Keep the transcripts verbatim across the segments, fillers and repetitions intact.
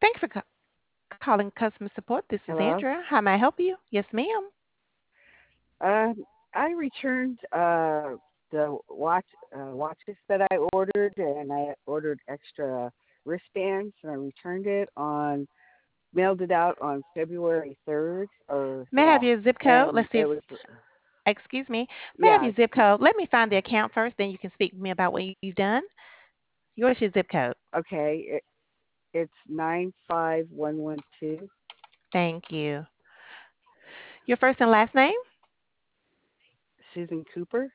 Thank you for ca- calling customer support. This is Hello. Andrea. How may I help you? Yes, ma'am. Uh, I returned uh, the watch uh, watches that I ordered, and I ordered extra wristbands, and I returned it on mailed it out on February third, or May I have yeah, your zip code? and Let's see it if, was excuse me. May I have yeah, your zip code? Let me find the account first, then you can speak to me about what you've done. Yours your zip code. okay. It, it's nine five one one two. Thank you. Your first and last name? Susan Cooper.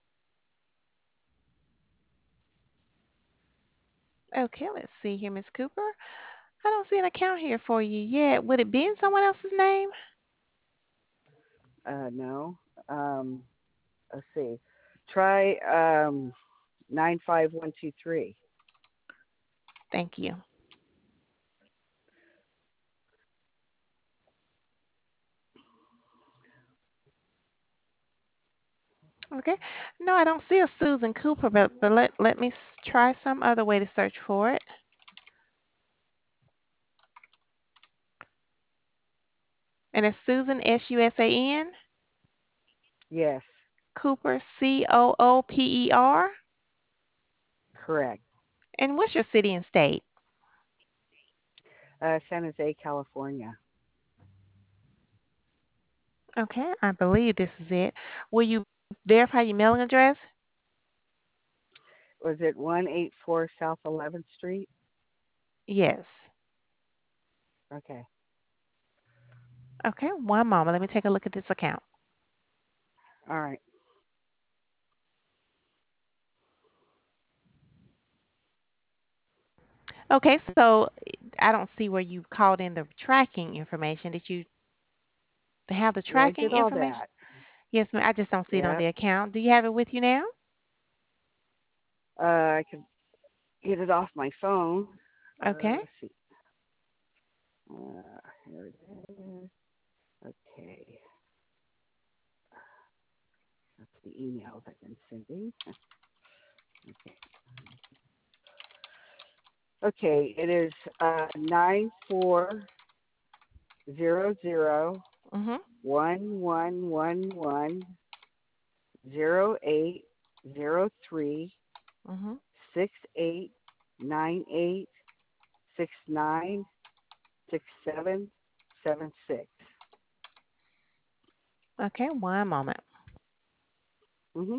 Okay, let's see here, Miss Cooper. I don't see an account here for you yet. Would it be in someone else's name? Uh, no. Um, let's see. Try um nine five one two three. Thank you. Okay. No, I don't see a Susan Cooper, but, but let, let me s- try some other way to search for it. And it's Susan, S U S A N, Yes, Cooper, C O O P E R. correct. And what's your city and state? Uh, San Jose, California. Okay, I believe this is it. Will you verify your mailing address? Was it one eight four South eleventh Street? Yes. Okay. Okay, one moment. Let me take a look at this account. All right. Okay, so I don't see where you called in the tracking information. Did you have the Yeah, I tracking did all information? that. Yes, ma'am. I just don't see it on Yeah. the account. Do you have it with you now? Uh, I could get it off my phone. Uh, Okay. let's see. Uh, here it is. Okay. That's the emails I've been sending. Okay. Okay. It is uh, nine four zero zero Mm-hmm. one one one one zero eight zero three Mm-hmm. six eight nine eight six nine six seven seven six. Okay, one moment. Mhm.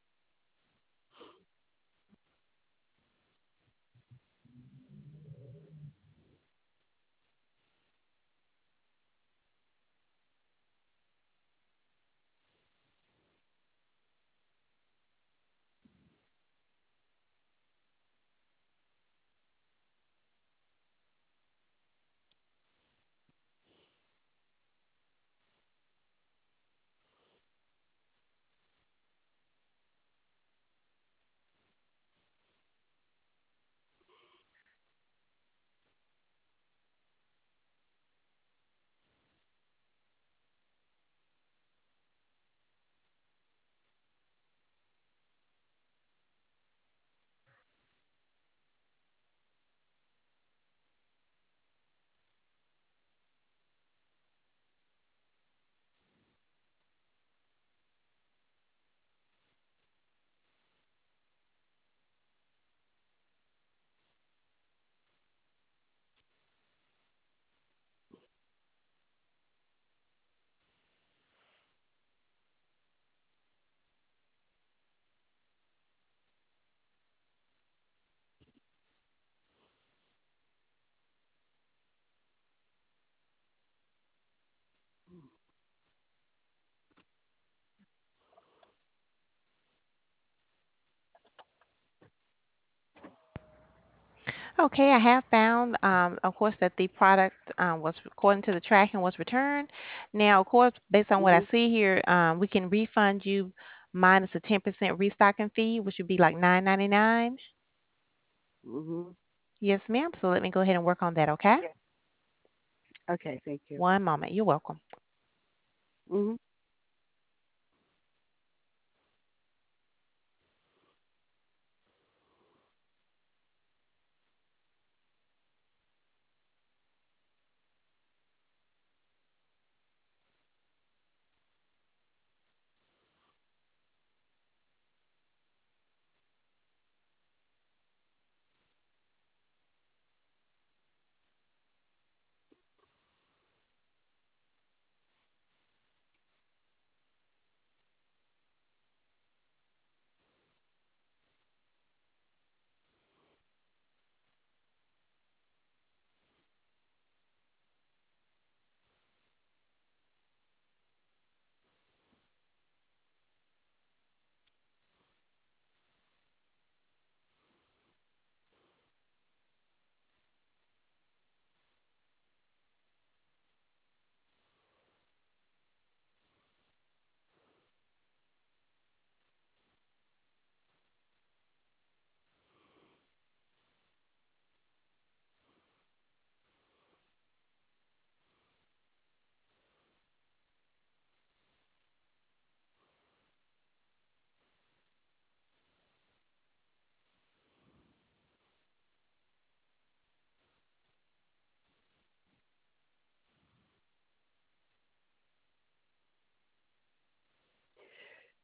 Okay, I have found, um, of course, that the product um, was, according to the tracking, was returned. Now, of course, based on what I Mhm. see here, um, we can refund you minus a ten percent restocking fee, which would be like nine ninety-nine. Mhm. Yes, ma'am. So let me go ahead and work on that, okay? Yeah. Okay. Thank you. One moment. You're welcome. Mhm.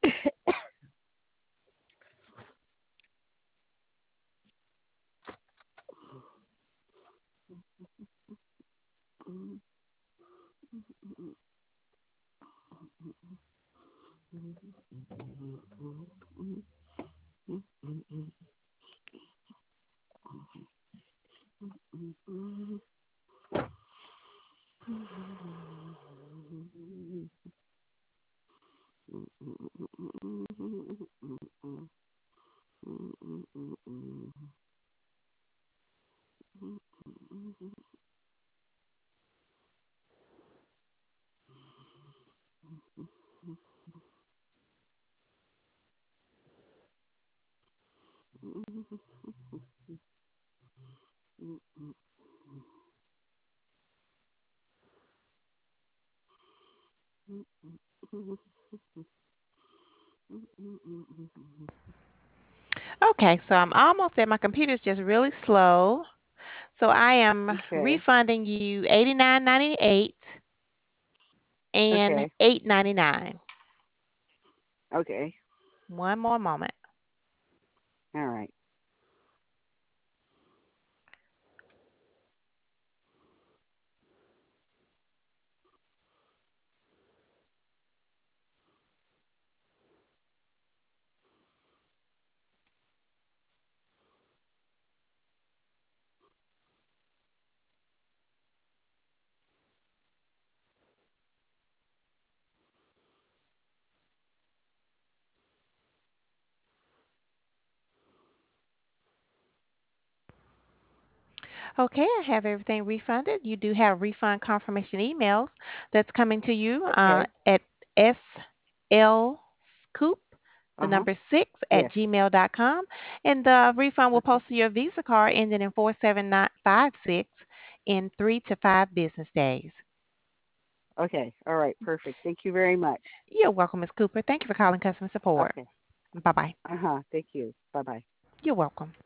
Okay, so I'm almost there. My computer's just really slow. So I am Okay. refunding you eighty-nine ninety-eight and Okay. eight ninety-nine. Okay. One more moment. All right. Okay, I have everything refunded. You do have refund confirmation emails that's coming to you uh, Okay. at slscoop, the Uh huh. number six at Yes. gmail dot com. And the refund will Okay. post to your Visa card ending in four seven nine five six in three to five business days. Okay. All right. Perfect. Thank you very much. You're welcome, Miz Cooper. Thank you for calling customer support. Okay. Bye bye. Uh huh. Thank you. Bye bye. You're welcome.